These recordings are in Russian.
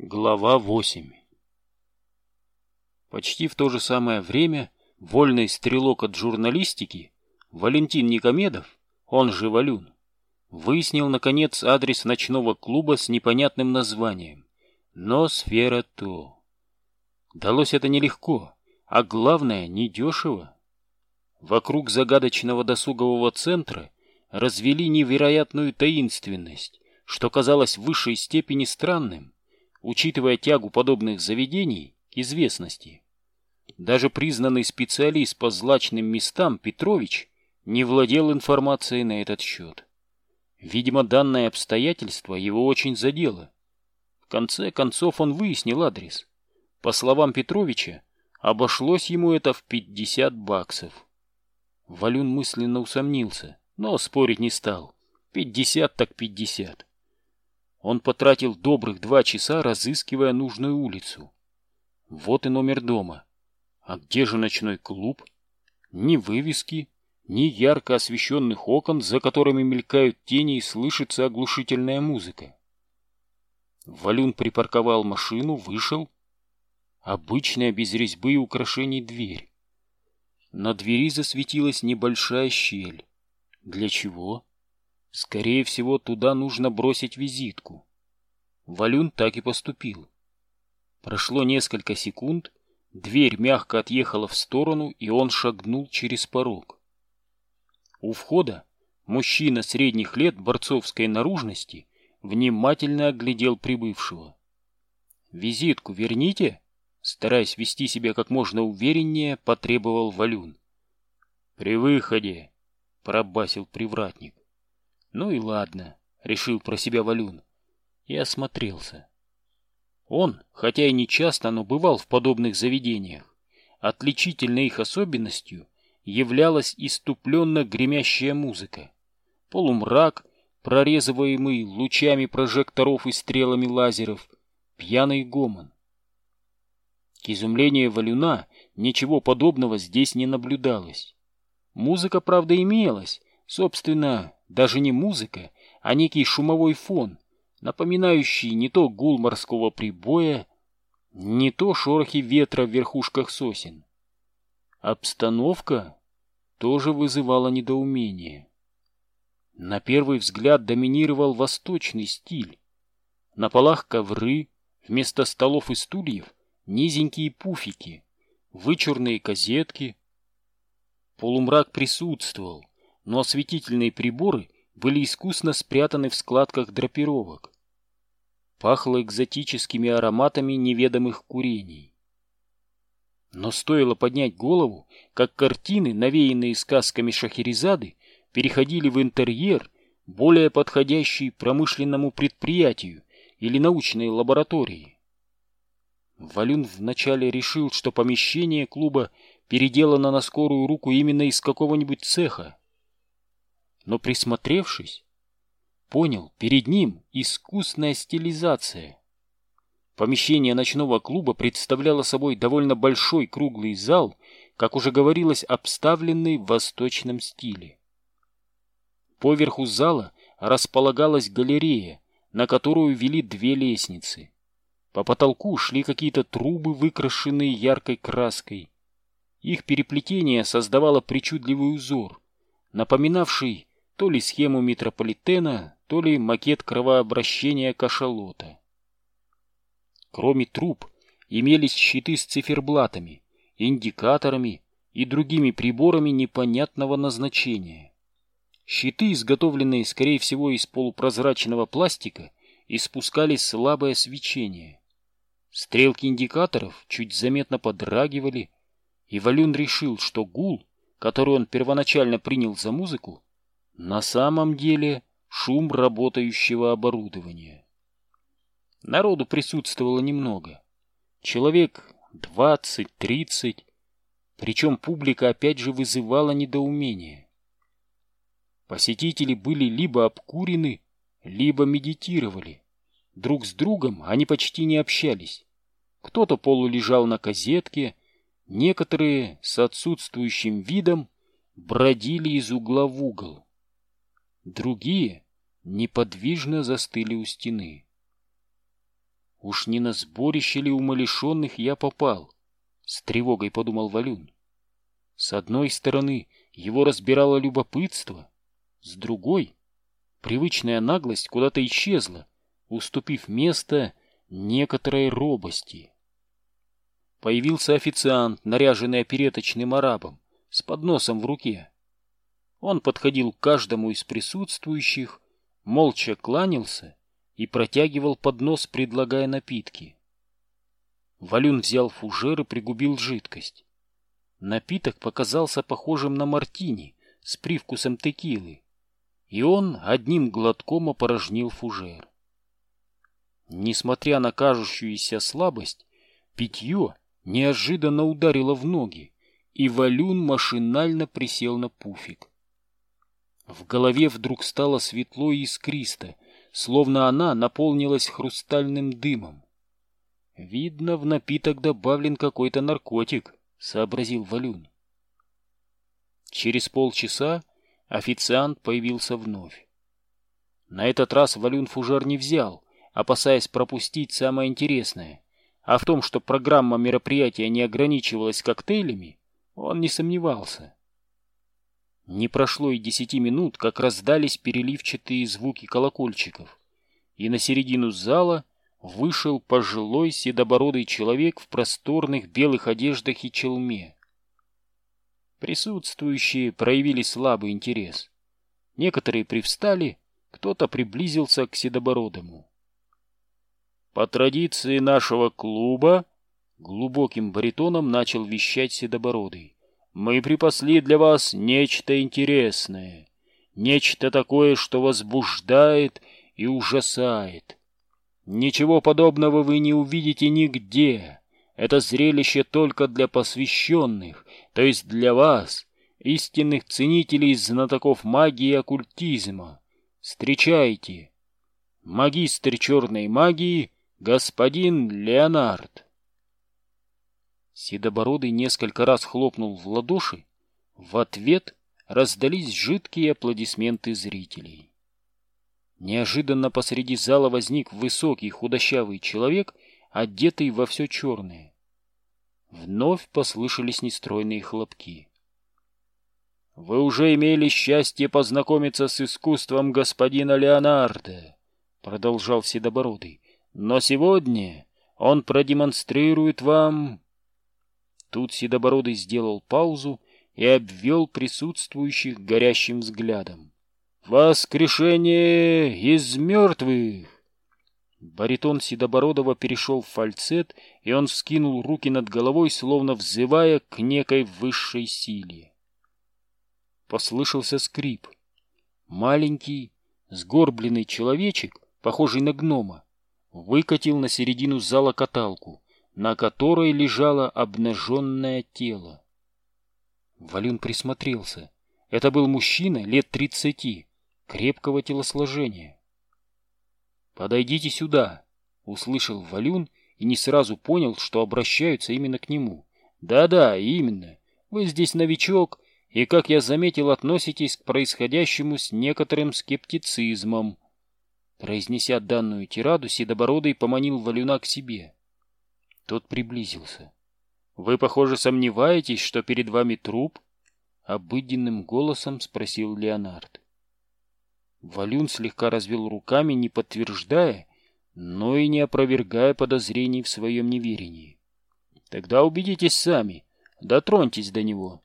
Глава 8. Почти в то же самое время вольный стрелок от журналистики Валентин Никомедов, он же Валюн, выяснил, наконец, адрес ночного клуба с непонятным названием «Носфера То». Далось это нелегко, а главное, недешево. Вокруг загадочного досугового центра развели невероятную таинственность, что казалось в высшей степени странным, учитывая тягу подобных заведений к известности. Даже признанный специалист по злачным местам Петрович не владел информацией на этот счет. Видимо, данное обстоятельство его очень задело. В конце концов он выяснил адрес. По словам Петровича, обошлось ему это в 50 баксов. Валюн мысленно усомнился, но спорить не стал. 50 так 50. Он потратил добрых 2 часа, разыскивая нужную улицу. Вот и номер дома. А где же ночной клуб? Ни вывески, ни ярко освещенных окон, за которыми мелькают тени и слышится оглушительная музыка. Валюн припарковал машину, вышел. Обычная, без резьбы и украшений дверь. На двери засветилась небольшая щель. Для чего? Скорее всего, туда нужно бросить визитку. Валюн так и поступил. Прошло несколько секунд, дверь мягко отъехала в сторону, и он шагнул через порог. У входа мужчина средних лет борцовской наружности внимательно оглядел прибывшего. «Визитку верните?» Стараясь вести себя как можно увереннее, потребовал Валюн. «При выходе», — пробасил привратник. «Ну и ладно», — решил про себя Валюн, и осмотрелся. Он, хотя и не часто, но бывал в подобных заведениях. Отличительной их особенностью являлась иступленно гремящая музыка. Полумрак, прорезываемый лучами прожекторов и стрелами лазеров, пьяный гомон. К изумлению Валюна ничего подобного здесь не наблюдалось. Музыка, правда, имелась, собственно, даже не музыка, а некий шумовой фон, напоминающий не то гул морского прибоя, не то шорохи ветра в верхушках сосен. Обстановка тоже вызывала недоумение. На первый взгляд доминировал восточный стиль. На полах ковры, вместо столов и стульев низенькие пуфики, вычурные козетки. Полумрак присутствовал, но осветительные приборы были искусно спрятаны в складках драпировок. Пахло экзотическими ароматами неведомых курений. Но стоило поднять голову, как картины, навеянные сказками Шахерезады, переходили в интерьер, более подходящий промышленному предприятию или научной лаборатории. Валюн вначале решил, что помещение клуба переделано на скорую руку именно из какого-нибудь цеха. Но присмотревшись, понял, перед ним искусная стилизация. Помещение ночного клуба представляло собой довольно большой круглый зал, как уже говорилось, обставленный в восточном стиле. Поверху зала располагалась галерея, на которую вели 2 лестницы. По потолку шли какие-то трубы, выкрашенные яркой краской. Их переплетение создавало причудливый узор, напоминавший то ли схему метрополитена, то ли макет кровообращения кашалота. Кроме труб имелись щиты с циферблатами, индикаторами и другими приборами непонятного назначения. Щиты, изготовленные, скорее всего, из полупрозрачного пластика, испускали слабое свечение. Стрелки индикаторов чуть заметно подрагивали, и Валюн решил, что гул, который он первоначально принял за музыку, на самом деле шум работающего оборудования. Народу присутствовало немного. Человек 20-30, причем публика опять же вызывала недоумение. Посетители были либо обкурены, либо медитировали. Друг с другом они почти не общались. Кто-то полулежал на козетке, некоторые с отсутствующим видом бродили из угла в угол. Другие неподвижно застыли у стены. Уж не на сборище ли умалишенных я попал? С тревогой подумал Валюн. С одной стороны, его разбирало любопытство, с другой — привычная наглость куда-то исчезла, уступив место некоторой робости. Появился официант, наряженный опереточным арабом, с подносом в руке. Он подходил к каждому из присутствующих, молча кланялся и протягивал поднос, предлагая напитки. Валюн взял фужер и пригубил жидкость. Напиток показался похожим на мартини с привкусом текилы, и он одним глотком опорожнил фужер. Несмотря на кажущуюся слабость, питье неожиданно ударило в ноги, и Валюн машинально присел на пуфик. В голове вдруг стало светло и искристо, словно она наполнилась хрустальным дымом. «Видно, в напиток добавлен какой-то наркотик», — сообразил Валюн. Через полчаса официант появился вновь. На этот раз Валюн фужер не взял, опасаясь пропустить самое интересное, а в том, что программа мероприятия не ограничивалась коктейлями, он не сомневался. Не прошло и 10 минут, как раздались переливчатые звуки колокольчиков, и на середину зала вышел пожилой седобородый человек в просторных белых одеждах и челме. Присутствующие проявили слабый интерес. Некоторые привстали, кто-то приблизился к седобородому. «По традиции нашего клуба», — глубоким баритоном начал вещать седобородый, «мы припасли для вас нечто интересное, нечто такое, что возбуждает и ужасает. Ничего подобного вы не увидите нигде. Это зрелище только для посвященных, то есть для вас, истинных ценителей и знатоков магии и оккультизма. Встречайте! Магистр черной магии, господин Леонард». Седобородый несколько раз хлопнул в ладоши. В ответ раздались жидкие аплодисменты зрителей. Неожиданно посреди зала возник высокий худощавый человек, одетый во все черное. Вновь послышались нестройные хлопки. «Вы уже имели счастье познакомиться с искусством господина Леонардо», — продолжал Седобородый, «но сегодня он продемонстрирует вам...» Тут Седобородый сделал паузу и обвел присутствующих горящим взглядом. «Воскрешение из мертвых!» Баритон Седобородова перешел в фальцет, и он вскинул руки над головой, словно взывая к некой высшей силе. Послышался скрип. Маленький, сгорбленный человечек, похожий на гнома, выкатил на середину зала каталку, на которой лежало обнаженное тело. Валюн присмотрелся. Это был мужчина лет 30, крепкого телосложения. «Подойдите сюда», — услышал Валюн и не сразу понял, что обращаются именно к нему. «Да-да, именно. Вы здесь новичок, и, как я заметил, относитесь к происходящему с некоторым скептицизмом». Произнеся данную тираду, Седобородый поманил Валюна к себе. Тот приблизился. «Вы, похоже, сомневаетесь, что перед вами труп?» — обыденным голосом спросил Леонард. Валюн слегка развел руками, не подтверждая, но и не опровергая подозрений в своем неверии. «Тогда убедитесь сами, дотроньтесь до него».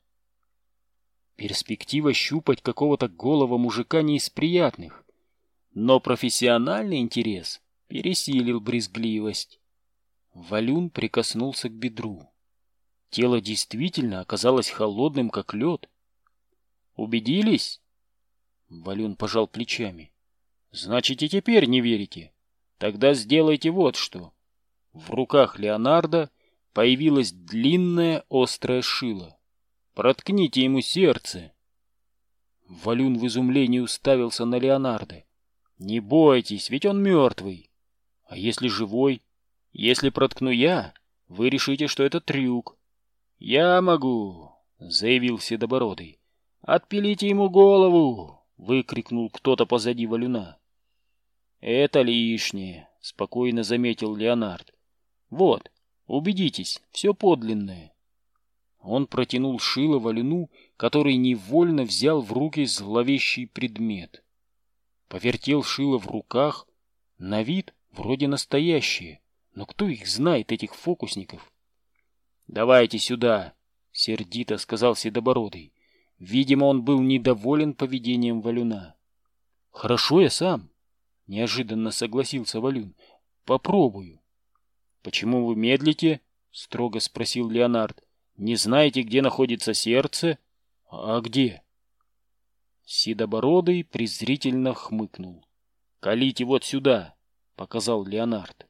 Перспектива щупать какого-то голого мужика не из приятных, но профессиональный интерес пересилил брезгливость. Валюн прикоснулся к бедру. Тело действительно оказалось холодным, как лед. «Убедились?» Валюн пожал плечами. «Значит, и теперь не верите? Тогда сделайте вот что». В руках Леонардо появилось длинное острое шило. «Проткните ему сердце». Валюн в изумлении уставился на Леонардо. «Не бойтесь, ведь он мертвый. А если живой? Если проткну я, вы решите, что это трюк». «Я могу», — заявил Седобородый. «Отпилите ему голову!» — выкрикнул кто-то позади Валюна. «Это лишнее», — спокойно заметил Леонард. «Вот, убедитесь, все подлинное». Он протянул шило валуну, который невольно взял в руки зловещий предмет. Повертел шило в руках, на вид вроде настоящее, но кто их знает, этих фокусников? «Давайте сюда», — сердито сказал Седобородый. Видимо, он был недоволен поведением валуна. «Хорошо, я сам», — неожиданно согласился валун. «Попробую». «Почему вы медлите?» — строго спросил Леонард. «Не знаете, где находится сердце?» «А где?» Седобородый презрительно хмыкнул. «Колите вот сюда», — показал Леонард.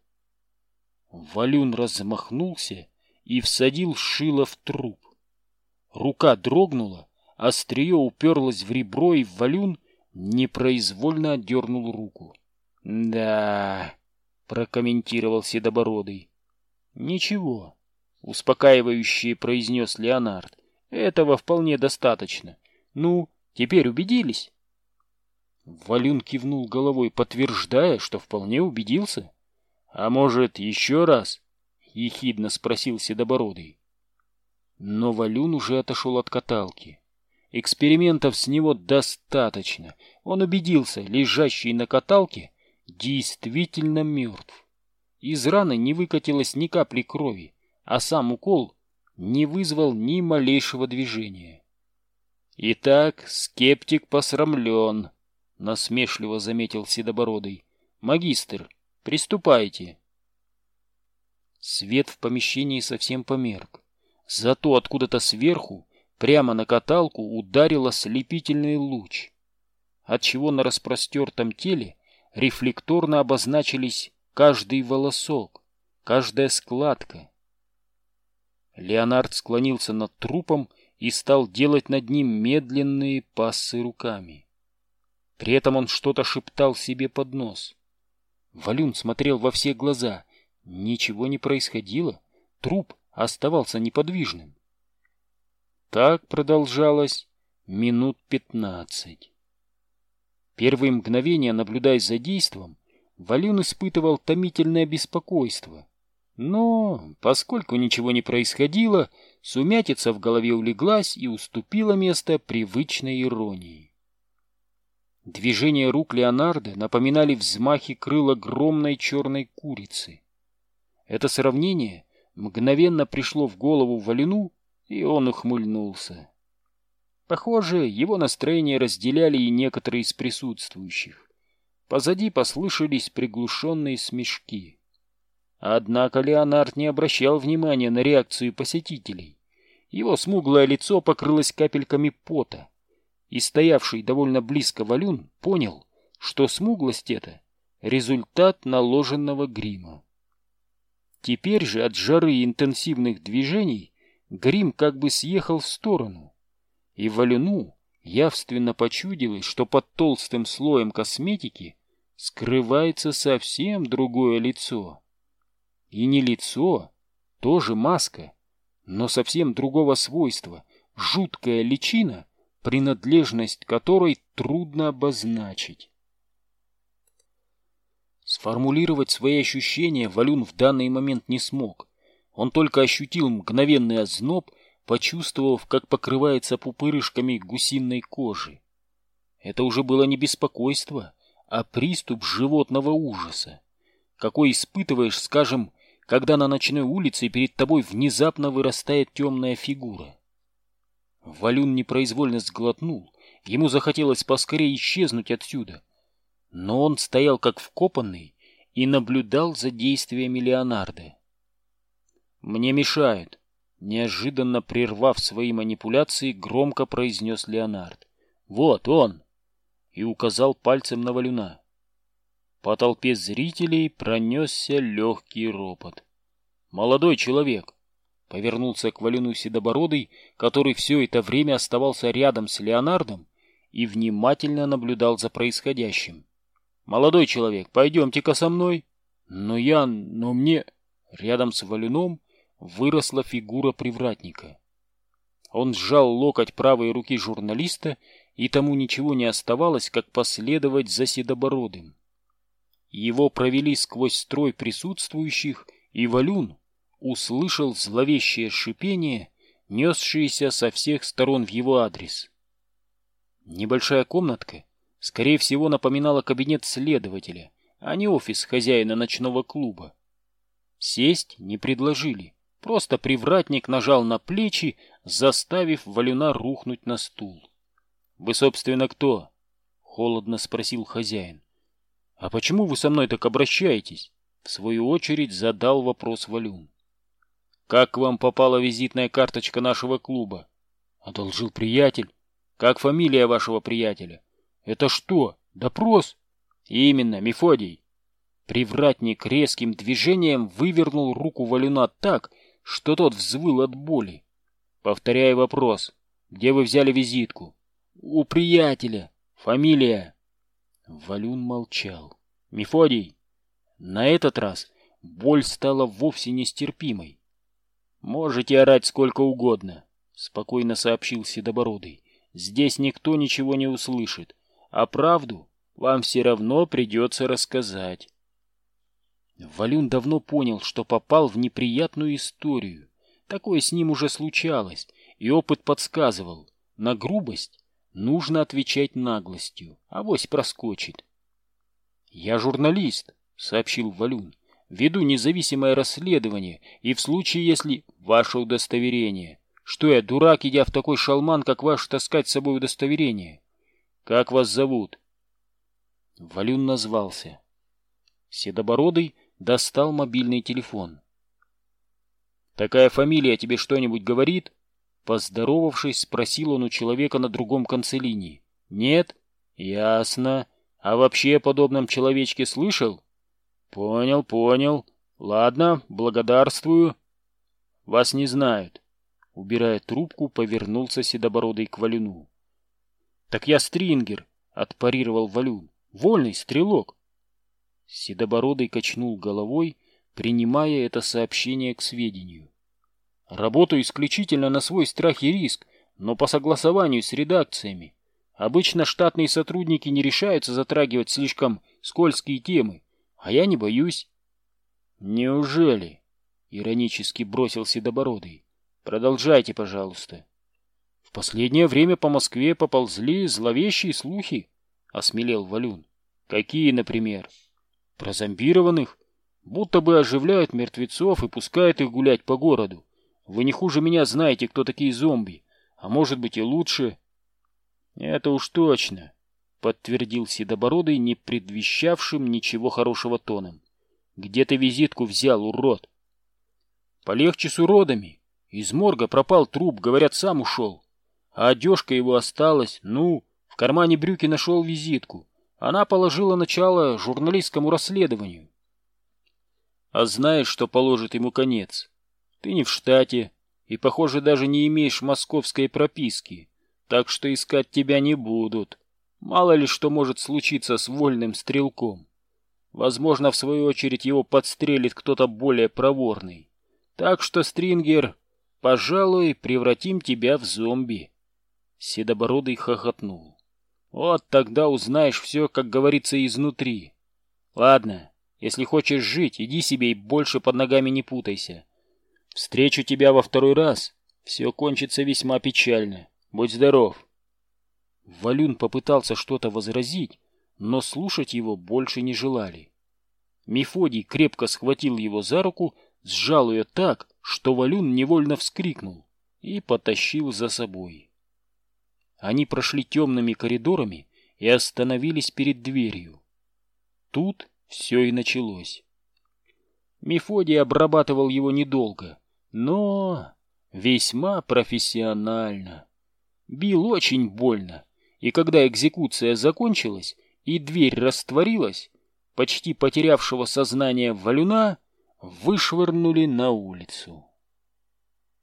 Валун размахнулся и всадил шило в труп. Рука дрогнула, острие уперлось в ребро, и валун непроизвольно отдернул руку. «Да», — прокомментировал Седобородый. «Ничего», — успокаивающе произнес Леонард. «Этого вполне достаточно. Ну, теперь убедились?» Валун кивнул головой, подтверждая, что вполне убедился. «А может, еще раз?» — ехидно спросил Седобородый. Но валун уже отошел от каталки. Экспериментов с него достаточно. Он убедился, лежащий на каталке действительно мертв. Из раны не выкатилось ни капли крови, а сам укол не вызвал ни малейшего движения. «Итак, скептик посрамлен», — насмешливо заметил Седобородый. «Магистр, приступайте». Свет в помещении совсем померк. Зато откуда-то сверху, прямо на каталку, ударил ослепительный луч, отчего на распростертом теле рефлекторно обозначились каждый волосок, каждая складка. Леонард склонился над трупом и стал делать над ним медленные пассы руками. При этом он что-то шептал себе под нос. Валун смотрел во все глаза. Ничего не происходило. Труп оставался неподвижным. Так продолжалось минут 15. Первые мгновения, наблюдая за действом, Валун испытывал томительное беспокойство. Но, поскольку ничего не происходило, сумятица в голове улеглась и уступила место привычной иронии. Движения рук Леонардо напоминали взмахи крыл огромной черной курицы. Это сравнение мгновенно пришло в голову Валуну, и он ухмыльнулся. Похоже, его настроение разделяли и некоторые из присутствующих. Позади послышались приглушенные смешки. Однако Леонард не обращал внимания на реакцию посетителей. Его смуглое лицо покрылось капельками пота, и стоявший довольно близко валун понял, что смуглость эта — результат наложенного грима. Теперь же от жары и интенсивных движений грим как бы съехал в сторону, и валуну явственно почудилось, что под толстым слоем косметики скрывается совсем другое лицо. И не лицо, тоже маска, но совсем другого свойства, жуткая личина, принадлежность которой трудно обозначить. Сформулировать свои ощущения Валун в данный момент не смог. Он только ощутил мгновенный озноб, почувствовав, как покрывается пупырышками гусиной кожи. Это уже было не беспокойство, а приступ животного ужаса, какой испытываешь, скажем, когда на ночной улице перед тобой внезапно вырастает темная фигура. Валун непроизвольно сглотнул, ему захотелось поскорее исчезнуть отсюда, но он стоял как вкопанный и наблюдал за действиями Леонардо. «Мне мешают», — неожиданно прервав свои манипуляции, громко произнес Леонард. «Вот он!» — и указал пальцем на валуна. По толпе зрителей пронесся легкий ропот. «Молодой человек!» — повернулся к валуну Седобородый, который все это время оставался рядом с Леонардом и внимательно наблюдал за происходящим. «Молодой человек, пойдемте-ка со мной!» Но мне...» Рядом с валуном выросла фигура привратника. Он сжал локоть правой руки журналиста, и тому ничего не оставалось, как последовать за Седобородым. Его провели сквозь строй присутствующих, и Валюн услышал зловещее шипение, несшееся со всех сторон в его адрес. Небольшая комнатка, скорее всего, напоминала кабинет следователя, а не офис хозяина ночного клуба. Сесть не предложили, просто привратник нажал на плечи, заставив Валюна рухнуть на стул. «Вы, собственно, кто?» — холодно спросил хозяин. «А почему вы со мной так обращаетесь?» — в свою очередь задал вопрос Валюн. «Как к вам попала визитная карточка нашего клуба?» «Одолжил приятель». «Как фамилия вашего приятеля?» «Это что, допрос?» «Именно, Мефодий». Привратник резким движением вывернул руку Валюна так, что тот взвыл от боли. «Повторяю вопрос. Где вы взяли визитку?» «У приятеля. Фамилия?» Валюн молчал. «Мефодий!» На этот раз боль стала вовсе нестерпимой. «Можете орать сколько угодно», — спокойно сообщил Седобородый. «Здесь никто ничего не услышит, а правду вам все равно придется рассказать». Валюн давно понял, что попал в неприятную историю. Такое с ним уже случалось, и опыт подсказывал: на грубость нужно отвечать наглостью, авось проскочит. «Я журналист», — сообщил Валюн. «Веду независимое расследование, и в случае, если ваше удостоверение... Что я, дурак, идя в такой шалман, как ваш, таскать с собой удостоверение? Как вас зовут?» Валюн назвался. Седобородый достал мобильный телефон. «Такая фамилия тебе что-нибудь говорит?» Поздоровавшись, спросил он у человека на другом конце линии. «Нет? Ясно. А вообще о подобном человечке слышал?» «Понял, понял. Ладно, благодарствую». «Вас не знают». Убирая трубку, повернулся Седобородый к Валюну. «Так я Стрингер», — отпарировал Валюн. «Вольный стрелок». Седобородый качнул головой, принимая это сообщение к сведению. «Работаю исключительно на свой страх и риск, но по согласованию с редакциями. Обычно штатные сотрудники не решаются затрагивать слишком скользкие темы, а я не боюсь». «Неужели?» — иронически бросил Седобородый. «Продолжайте, пожалуйста». «В последнее время по Москве поползли зловещие слухи», — осмелел Валюн. «Какие, например?» «Про зомбированных. Будто бы оживляют мертвецов и пускают их гулять по городу. Вы не хуже меня знаете, кто такие зомби, а может быть и лучше». «Это уж точно», — подтвердил Седобородый, не предвещавшим ничего хорошего тоном. «Где ты визитку взял, урод?» «Полегче с уродами. Из морга пропал труп, говорят, сам ушел. А одежка его осталась. Ну, в кармане брюки нашел визитку. Она положила начало журналистскому расследованию». «А знаешь, что положит ему конец? Ты не в штате и, похоже, даже не имеешь московской прописки, так что искать тебя не будут. Мало ли что может случиться с вольным стрелком. Возможно, в свою очередь его подстрелит кто-то более проворный. Так что, Стрингер, пожалуй, превратим тебя в зомби». Седобородый хохотнул. «Вот тогда узнаешь все, как говорится, изнутри. Ладно, если хочешь жить, иди себе и больше под ногами не путайся. Встречу тебя во второй раз, все кончится весьма печально. Будь здоров». Валюн попытался что-то возразить, но слушать его больше не желали. Мефодий крепко схватил его за руку, сжал ее так, что Валюн невольно вскрикнул, и потащил за собой. Они прошли темными коридорами и остановились перед дверью. Тут все и началось. Мефодий обрабатывал его недолго, но весьма профессионально. Бил очень больно, и когда экзекуция закончилась и дверь растворилась, почти потерявшего сознание Валюна вышвырнули на улицу.